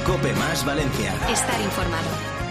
COPE más Valencia. Estar informado.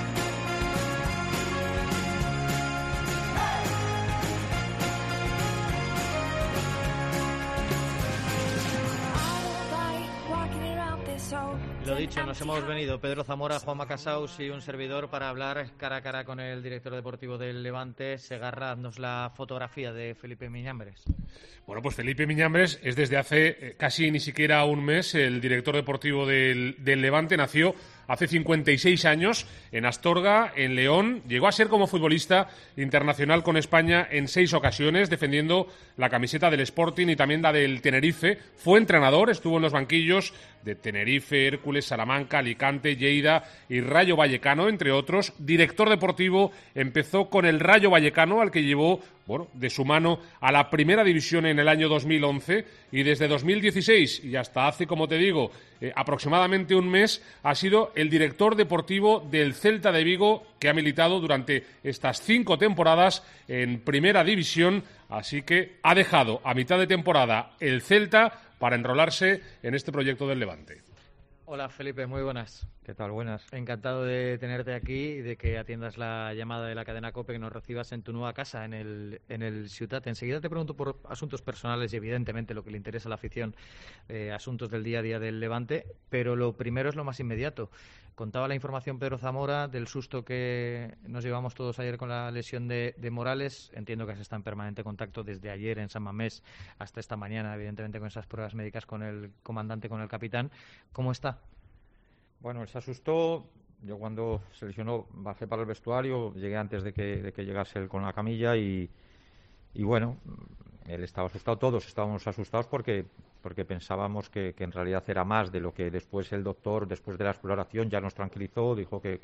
Lo dicho, nos hemos venido Pedro Zamora, Juanma Casaus y un servidor para hablar cara a cara con el director deportivo del Levante. Segarra, haznos la fotografía de Felipe Miñambres. Bueno, pues Felipe Miñambres es desde hace casi ni siquiera un mes el director deportivo del Levante. Nació hace 56 años en Astorga, en León. Llegó a ser como futbolista internacional con España en 6 ocasiones, defendiendo la camiseta del Sporting y también la del Tenerife. Fue entrenador, estuvo en los banquillos de Tenerife, Hércules, Salamanca, Alicante, Lleida y Rayo Vallecano, entre otros. Director deportivo, empezó con el Rayo Vallecano, al que llevó de su mano a la primera división en el año 2011, y desde 2016 y hasta hace, como te digo, aproximadamente un mes, ha sido el director deportivo del Celta de Vigo, que ha militado durante estas 5 temporadas en primera división, así que ha dejado a mitad de temporada el Celta para enrolarse en este proyecto del Levante. Hola Felipe, muy buenas. ¿Qué tal? Buenas. Encantado de tenerte aquí y de que atiendas la llamada de la cadena COPE, que nos recibas en tu nueva casa, en el Ciutat. Enseguida te pregunto por asuntos personales y evidentemente lo que le interesa a la afición, asuntos del día a día del Levante, pero lo primero es lo más inmediato. Contaba la información Pedro Zamora del susto que nos llevamos todos ayer con la lesión de Morales. Entiendo que has estado en permanente contacto desde ayer en San Mamés hasta esta mañana, evidentemente con esas pruebas médicas con el comandante, con el capitán. ¿Cómo está? Bueno, él se asustó. Yo cuando se lesionó bajé para el vestuario, llegué antes de que llegase él con la camilla y bueno, él estaba asustado, todos estábamos asustados porque pensábamos que en realidad era más de lo que después el doctor, después de la exploración, ya nos tranquilizó, dijo que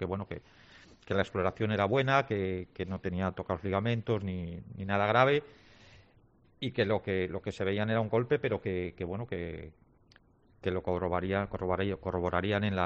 la exploración era buena, que no tenía tocados ligamentos ni nada grave y que lo que se veían era un golpe, pero que lo corroborarían en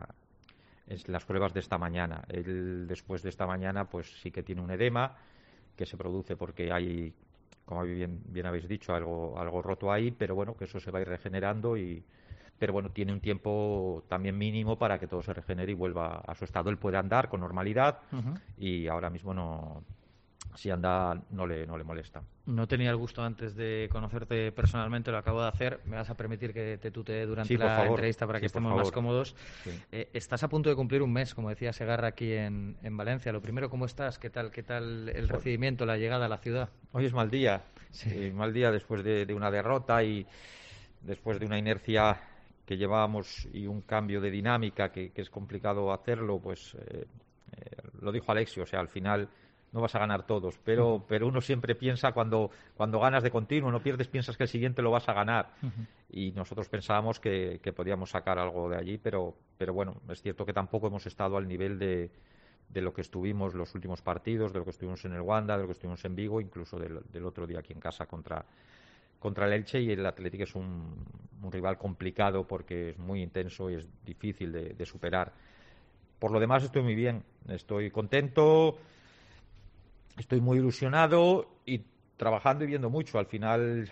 las pruebas de esta mañana. Él, después de esta mañana, pues sí que tiene un edema que se produce porque hay, como bien habéis dicho, algo roto ahí, pero bueno, que eso se va a ir regenerando pero bueno, tiene un tiempo también mínimo para que todo se regenere y vuelva a su estado. Él puede andar con normalidad y ahora mismo no. Si anda, no le molesta. No tenía el gusto antes de conocerte personalmente, lo acabo de hacer. Me vas a permitir que te tutee durante la entrevista para que estemos más cómodos. Sí. Estás a punto de cumplir un mes, como decía Segarra, aquí en Valencia. Lo primero, ¿cómo estás? ¿Qué tal el recibimiento, la llegada a la ciudad? Hoy es mal día. Sí. Mal día después de una derrota y después de una inercia que llevábamos y un cambio de dinámica que es complicado hacerlo, pues lo dijo Alexio, o sea, al final no vas a ganar todos, pero uno siempre piensa cuando ganas de continuo, no pierdes, piensas que el siguiente lo vas a ganar. Y nosotros pensábamos que podíamos sacar algo de allí, pero bueno, es cierto que tampoco hemos estado al nivel de lo que estuvimos los últimos partidos, de lo que estuvimos en el Wanda, de lo que estuvimos en Vigo, incluso del otro día aquí en casa contra el Elche, y el Atlético es un rival complicado porque es muy intenso y es difícil de superar. Por lo demás estoy muy bien, estoy contento. Estoy muy ilusionado y trabajando y viendo mucho. Al final,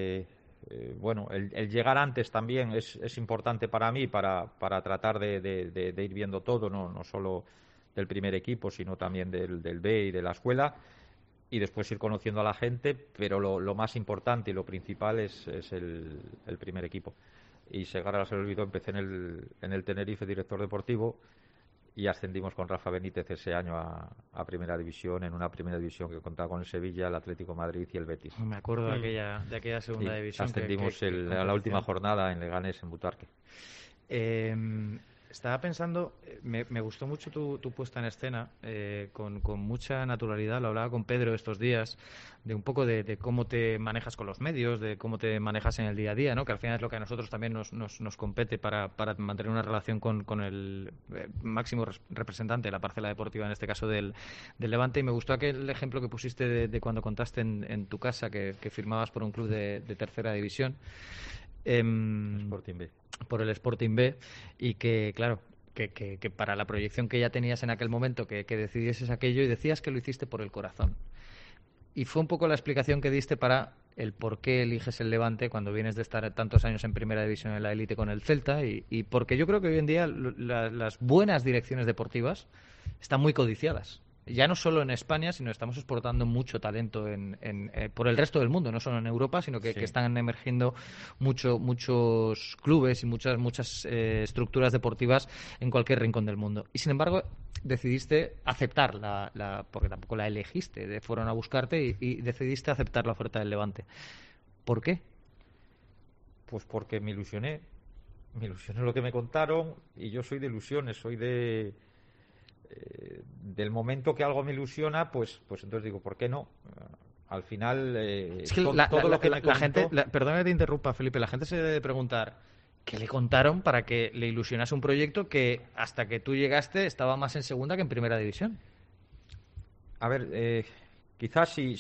bueno, el llegar antes también es importante para mí, para tratar de ir viendo todo, no solo del primer equipo, sino también del B y de la escuela, y después ir conociendo a la gente, pero lo más importante y lo principal es el primer equipo. Y Segarra se le olvidó, empecé en el Tenerife, director deportivo, y ascendimos con Rafa Benítez ese año a Primera División, en una Primera División que contaba con el Sevilla, el Atlético de Madrid y el Betis. Me acuerdo de aquella Segunda División. Ascendimos a la última jornada en Leganés, en Butarque. Estaba pensando, me gustó mucho tu puesta en escena, con mucha naturalidad. Lo hablaba con Pedro estos días, de un poco de cómo te manejas con los medios, de cómo te manejas en el día a día, ¿no? Que al final es lo que a nosotros también nos compete para mantener una relación con el máximo representante de la parcela deportiva, en este caso del Levante. Y me gustó aquel ejemplo que pusiste de cuando contaste en tu casa que firmabas por un club de tercera división. Sporting B. Por el Sporting B, y que, claro, que para la proyección que ya tenías en aquel momento, que decidieses aquello, y decías que lo hiciste por el corazón. Y fue un poco la explicación que diste para el por qué eliges el Levante cuando vienes de estar tantos años en Primera División en la élite con el Celta y porque yo creo que hoy en día las buenas direcciones deportivas están muy codiciadas. Ya no solo en España, sino estamos exportando mucho talento por el resto del mundo, no solo en Europa, sino que están emergiendo muchos clubes y muchas estructuras deportivas en cualquier rincón del mundo. Y sin embargo, decidiste aceptar porque tampoco la elegiste, fueron a buscarte y decidiste aceptar la oferta del Levante. ¿Por qué? Pues porque me ilusioné lo que me contaron y yo soy de ilusiones, soy del momento que algo me ilusiona, pues entonces digo, ¿por qué no? Al final, es que todo lo que me comentó... la gente, perdona que te interrumpa, Felipe, la gente se debe preguntar ¿qué le contaron para que le ilusionase un proyecto que hasta que tú llegaste estaba más en segunda que en Primera División? A ver, quizás si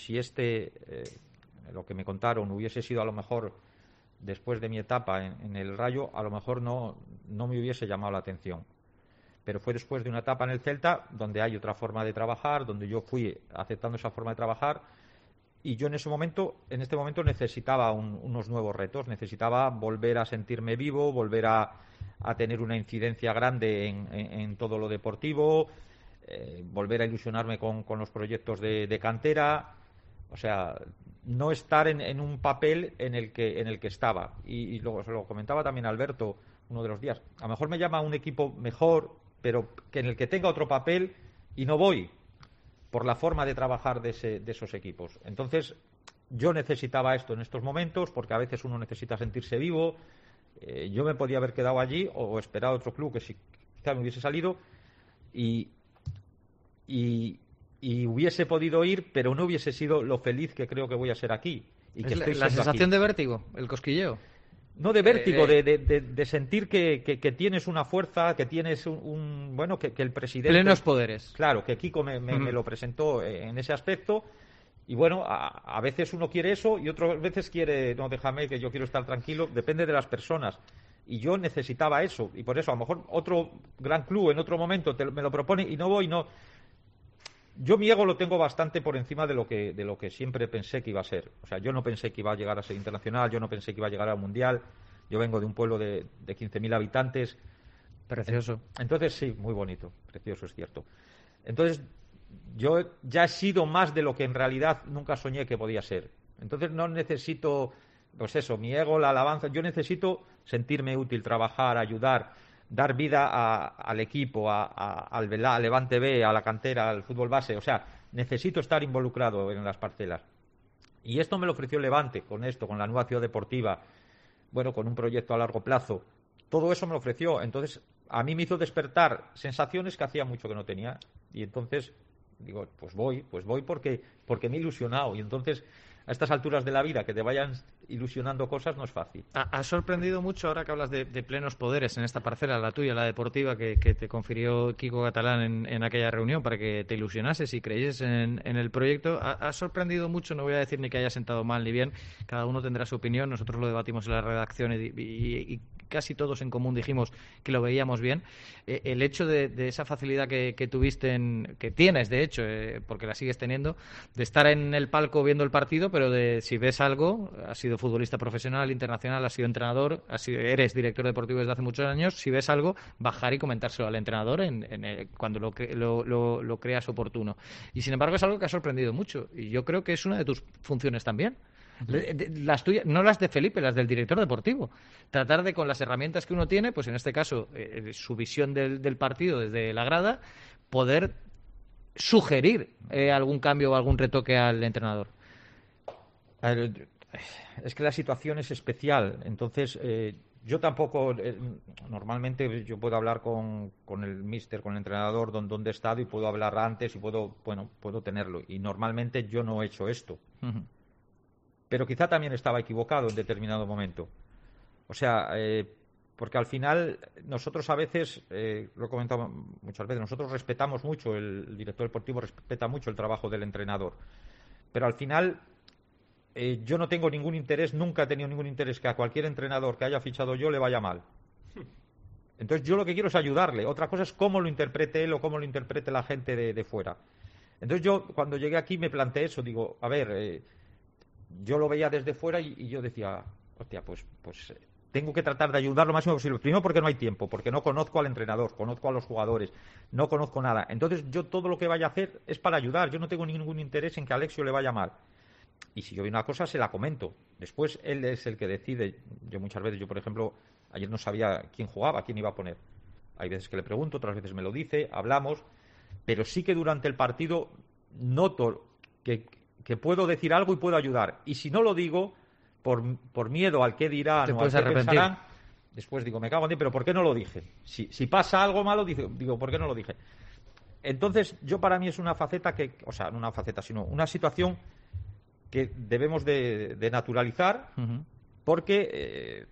lo que me contaron hubiese sido a lo mejor después de mi etapa en el Rayo, a lo mejor no me hubiese llamado la atención. Pero fue después de una etapa en el Celta donde hay otra forma de trabajar, donde yo fui aceptando esa forma de trabajar y yo en este momento necesitaba unos nuevos retos, necesitaba volver a sentirme vivo, volver a tener una incidencia grande en todo lo deportivo, volver a ilusionarme con los proyectos de cantera, o sea, no estar en un papel en el que estaba. Y luego se lo comentaba también Alberto uno de los días, a lo mejor me llama un equipo mejor, pero que en el que tenga otro papel y no voy por la forma de trabajar de esos equipos. Entonces, yo necesitaba esto en estos momentos, porque a veces uno necesita sentirse vivo. Yo me podía haber quedado allí o esperado otro club que quizá me hubiese salido y hubiese podido ir, pero no hubiese sido lo feliz que creo que voy a ser aquí. Y que estoy la sensación aquí. De vértigo, el cosquilleo. No de vértigo, de sentir que tienes una fuerza, que tienes que el presidente... Plenos poderes. Claro, que Kiko me lo presentó en ese aspecto. Y bueno, a veces uno quiere eso y otras veces quiere, no, déjame que yo quiero estar tranquilo, depende de las personas. Y yo necesitaba eso. Y por eso, a lo mejor otro gran club en otro momento me lo propone y no voy, no... Yo mi ego lo tengo bastante por encima de lo que siempre pensé que iba a ser. O sea, yo no pensé que iba a llegar a ser internacional, yo no pensé que iba a llegar al Mundial. Yo vengo de un pueblo de 15.000 habitantes. Precioso. Entonces, sí, muy bonito, precioso, es cierto. Entonces, yo ya he sido más de lo que en realidad nunca soñé que podía ser. Entonces, no necesito, pues eso, mi ego, la alabanza. Yo necesito sentirme útil, trabajar, ayudar, dar vida al equipo, al Levante B, a la cantera, al fútbol base. O sea, necesito estar involucrado en las parcelas. Y esto me lo ofreció el Levante, con la nueva ciudad deportiva, bueno, con un proyecto a largo plazo. Todo eso me lo ofreció. Entonces, a mí me hizo despertar sensaciones que hacía mucho que no tenía. Y entonces, digo, pues voy porque me he ilusionado. Y entonces, a estas alturas de la vida, que te vayan ilusionando cosas no es fácil. Ha sorprendido mucho, ahora que hablas de plenos poderes en esta parcela, la tuya, la deportiva, que te confirió Kiko Catalán en aquella reunión para que te ilusionases y creyeses en el proyecto. Ha sorprendido mucho, no voy a decir ni que haya sentado mal ni bien, cada uno tendrá su opinión, nosotros lo debatimos en la redacción y casi todos en común dijimos que lo veíamos bien. El hecho de esa facilidad que tuviste, que tienes de hecho, porque la sigues teniendo, de estar en el palco viendo el partido, pero de si ves algo, has sido futbolista profesional, internacional, has sido entrenador, eres director deportivo desde hace muchos años, si ves algo, bajar y comentárselo al entrenador cuando lo creas oportuno. Y sin embargo es algo que ha sorprendido mucho y yo creo que es una de tus funciones también. Las tuyas, no las de Felipe, las del director deportivo. Tratar de, con las herramientas que uno tiene, pues en este caso, su visión del partido desde la grada, poder sugerir algún cambio o algún retoque al entrenador. A ver, es que la situación es especial, entonces yo tampoco, normalmente yo puedo hablar con el míster, con el entrenador donde he estado y puedo hablar antes y puedo tenerlo, y normalmente yo no he hecho esto. Uh-huh. Pero quizá también estaba equivocado en determinado momento. O sea, porque al final nosotros a veces, lo he comentado muchas veces, nosotros respetamos mucho, el director deportivo respeta mucho el trabajo del entrenador, pero al final yo no tengo ningún interés, nunca he tenido ningún interés que a cualquier entrenador que haya fichado yo le vaya mal. Entonces yo lo que quiero es ayudarle. Otra cosa es cómo lo interprete él o cómo lo interprete la gente de fuera. Entonces yo cuando llegué aquí me planteé eso, digo, a ver, yo lo veía desde fuera y yo decía, hostia, pues tengo que tratar de ayudar lo máximo posible. Primero porque no hay tiempo, porque no conozco al entrenador, conozco a los jugadores, no conozco nada. Entonces yo todo lo que vaya a hacer es para ayudar. Yo no tengo ningún interés en que a Alexio le vaya mal. Y si yo veo una cosa, se la comento. Después él es el que decide. Yo muchas veces, por ejemplo, ayer no sabía quién jugaba, quién iba a poner. Hay veces que le pregunto, otras veces me lo dice, hablamos. Pero sí que durante el partido noto que puedo decir algo y puedo ayudar. Y si no lo digo, por miedo al que dirán o al que pensarán, después digo, me cago en ti, pero ¿por qué no lo dije? Si pasa algo malo, digo, ¿por qué no lo dije? Entonces, para mí es una faceta o sea, no una faceta, sino una situación que debemos de naturalizar, porque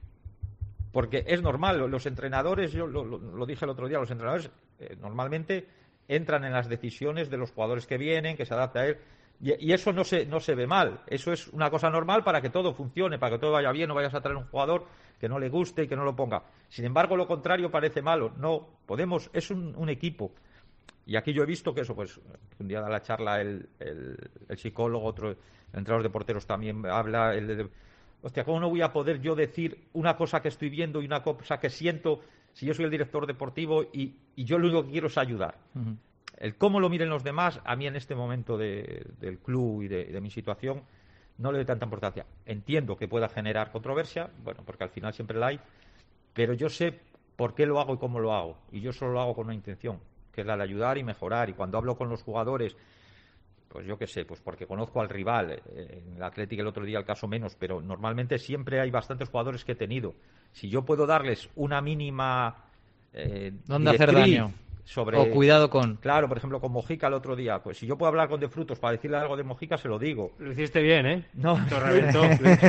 es normal. Los entrenadores, yo lo dije el otro día, los entrenadores normalmente entran en las decisiones de los jugadores que vienen, que se adapta a él. Y eso no se ve mal. Eso es una cosa normal para que todo funcione, para que todo vaya bien. No vayas a traer un jugador que no le guste y que no lo ponga. Sin embargo, lo contrario parece malo. No, podemos, es un equipo. Y aquí yo he visto que eso, pues, un día da la charla el psicólogo, otro, el entrenador de porteros también habla. Hostia, ¿cómo no voy a poder yo decir una cosa que estoy viendo y una cosa que siento si yo soy el director deportivo y yo lo único que quiero es ayudar? El cómo lo miren los demás, a mí en este momento del club y de mi situación, no le doy tanta importancia. Entiendo que pueda generar controversia, bueno, porque al final siempre la hay, pero yo sé por qué lo hago y cómo lo hago. Y yo solo lo hago con una intención, que es la de ayudar y mejorar. Y cuando hablo con los jugadores, pues yo qué sé, pues porque conozco al rival. En el Athletic el otro día el caso menos, pero normalmente siempre hay bastantes jugadores que he tenido. Si yo puedo darles una mínima ¿dónde hacer daño? O cuidado con... Claro, por ejemplo, con Mojica el otro día. Pues si yo puedo hablar con De Frutos para decirle algo de Mojica, se lo digo. Lo hiciste bien, ¿eh? No, lo reventó.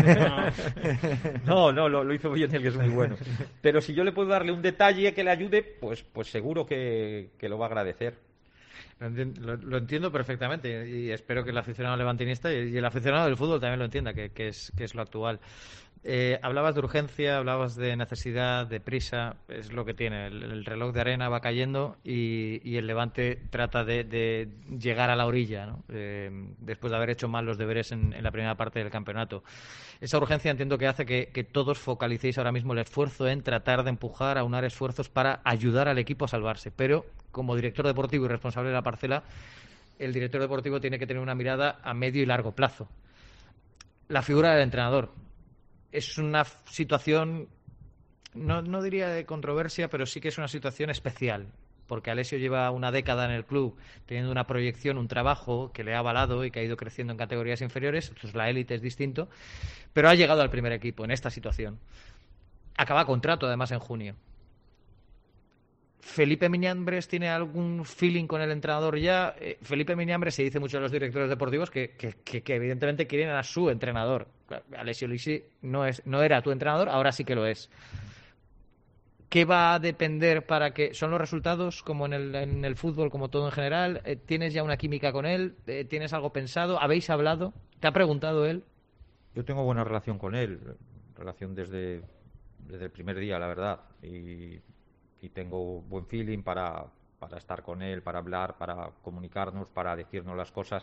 lo hizo bien él, que es muy bueno. Pero si yo le puedo darle un detalle que le ayude, pues seguro que lo va a agradecer. Lo entiendo perfectamente y espero que el aficionado levantinista y el aficionado del fútbol también lo entienda, que es lo actual. Hablabas de urgencia, hablabas de necesidad, de prisa, es lo que tiene. El reloj de arena va cayendo y el Levante trata de llegar a la orilla, ¿no? Después de haber hecho mal los deberes en la primera parte del campeonato. Esa urgencia entiendo que hace que todos focalicéis ahora mismo el esfuerzo en tratar de empujar, aunar esfuerzos para ayudar al equipo a salvarse. Pero como director deportivo y responsable de la parcela, el director deportivo tiene que tener una mirada a medio y largo plazo. La figura del entrenador es una situación, no diría de controversia, pero sí que es una situación especial, porque Alessio lleva una década en el club teniendo una proyección, un trabajo que le ha avalado y que ha ido creciendo en categorías inferiores. Pues la élite es distinto, pero ha llegado al primer equipo en esta situación. Acaba contrato además en junio. ¿Felipe Miñambres tiene algún feeling con el entrenador ya? Felipe Miñambres, se dice mucho a los directores deportivos que evidentemente quieren a su entrenador. Alessio Lisi no era tu entrenador, ahora sí que lo es. ¿Qué va a depender para que... ¿Son los resultados como en el fútbol, como todo en general? ¿Tienes ya una química con él? ¿Tienes algo pensado? ¿Habéis hablado? ¿Te ha preguntado él? Yo tengo buena relación con él, relación desde el primer día, la verdad, y tengo buen feeling para estar con él, para hablar, para comunicarnos, para decirnos las cosas.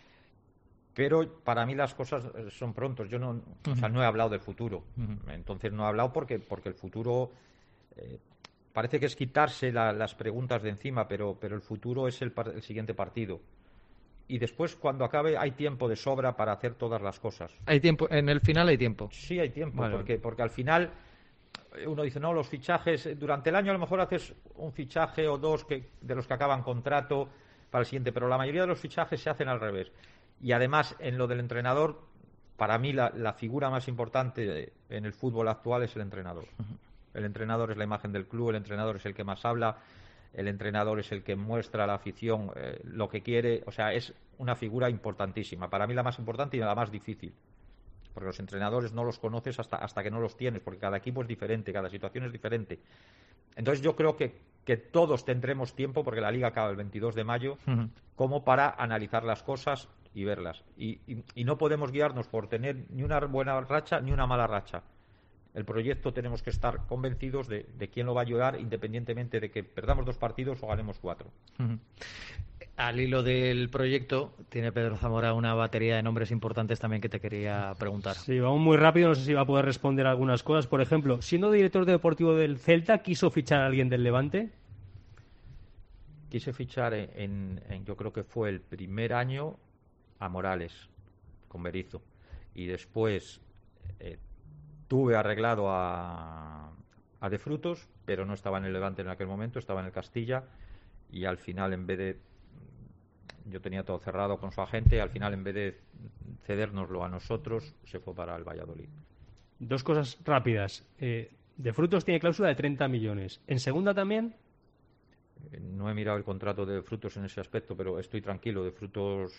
Pero para mí las cosas son prontos. Yo no he hablado del futuro. Entonces no he hablado porque el futuro parece que es quitarse las preguntas de encima, pero el futuro es el siguiente partido. Y después, cuando acabe, hay tiempo de sobra para hacer todas las cosas. ¿Hay tiempo? ¿En el final hay tiempo? Sí, hay tiempo, vale. porque al final uno dice, no, los fichajes, durante el año a lo mejor haces un fichaje o dos de los que acaban contrato para el siguiente, pero la mayoría de los fichajes se hacen al revés. Y además, en lo del entrenador, para mí la figura más importante en el fútbol actual es el entrenador. El entrenador es la imagen del club, el entrenador es el que más habla, el entrenador es el que muestra a la afición lo que quiere. O sea, es una figura importantísima. Para mí la más importante y la más difícil. Porque los entrenadores no los conoces hasta que no los tienes, porque cada equipo es diferente, cada situación es diferente. Entonces yo creo que todos tendremos tiempo, porque la Liga acaba el 22 de mayo, como para analizar las cosas y verlas. Y no podemos guiarnos por tener ni una buena racha ni una mala racha. El proyecto tenemos que estar convencidos de quién lo va a ayudar, independientemente de que perdamos 2 partidos o ganemos 4. Al hilo del proyecto, tiene Pedro Zamora una batería de nombres importantes también que te quería preguntar. Sí, vamos muy rápido, no sé si va a poder responder algunas cosas. Por ejemplo, siendo director deportivo del Celta, ¿quiso fichar a alguien del Levante? Quise fichar yo creo que fue el primer año a Morales, con Berizzo. Y después tuve arreglado a De Frutos, pero no estaba en el Levante en aquel momento, estaba en el Castilla. Y al final, en vez de... Yo tenía todo cerrado con su agente, al final, en vez de cedérnoslo a nosotros, se fue para el Valladolid. Dos cosas rápidas. De Frutos tiene cláusula de 30 millones. ¿En segunda también? No he mirado el contrato de Frutos en ese aspecto, pero estoy tranquilo. De Frutos...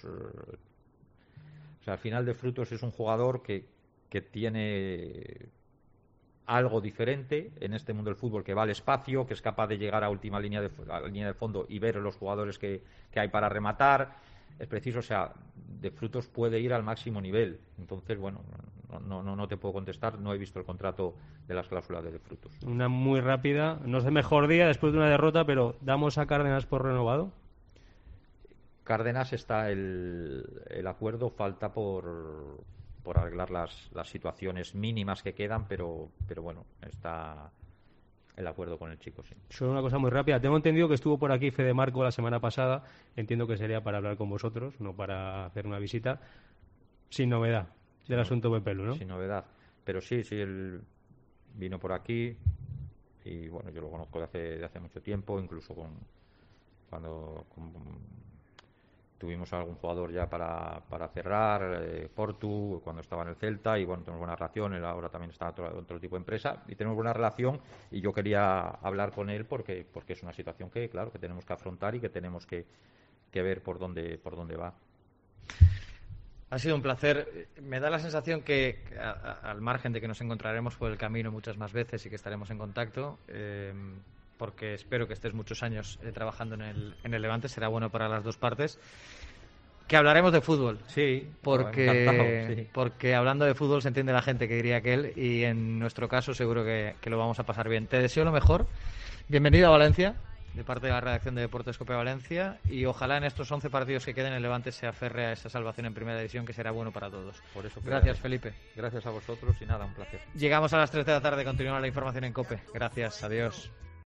o sea, al final, De Frutos es un jugador que tiene algo diferente en este mundo del fútbol, que va al espacio, que es capaz de llegar a última línea de fondo y ver los jugadores que hay para rematar. Es preciso, o sea, De Frutos puede ir al máximo nivel. Entonces, bueno, no te puedo contestar, no he visto el contrato de las cláusulas de Frutos. Una muy rápida, no es el mejor día después de una derrota, pero ¿damos a Cárdenas por renovado? Cárdenas está el acuerdo, falta por arreglar las situaciones mínimas que quedan, pero bueno, está el acuerdo con el chico, sí. Solo una cosa muy rápida. Tengo entendido que estuvo por aquí Fede Marco la semana pasada. Entiendo que sería para hablar con vosotros, no para hacer una visita. Sin novedad del asunto Pepelu, ¿no? Sin novedad. Pero sí, él vino por aquí y bueno, yo lo conozco de hace mucho tiempo, incluso cuando tuvimos algún jugador ya para cerrar, Portu, cuando estaba en el Celta, y bueno, tenemos buena relación. Él ahora también está en otro tipo de empresa y tenemos buena relación, y yo quería hablar con él porque es una situación que, claro, que tenemos que afrontar y que tenemos que ver por dónde va. Ha sido un placer. Me da la sensación que, al margen de que nos encontraremos por el camino muchas más veces y que estaremos en contacto, porque espero que estés muchos años trabajando en el Levante, será bueno para las dos partes, que hablaremos de fútbol. Sí, porque sí. Porque hablando de fútbol se entiende la gente, que diría aquel, y en nuestro caso seguro que lo vamos a pasar bien. Te deseo lo mejor. Bienvenido a Valencia, de parte de la redacción de Deportes Cope Valencia, y ojalá en estos 11 partidos que queden el Levante se aferre a esa salvación en primera división, que será bueno para todos. Por eso, gracias, Felipe. Gracias a vosotros y nada, un placer. Llegamos a las 3 de la tarde, continúa la información en Cope. Gracias, adiós.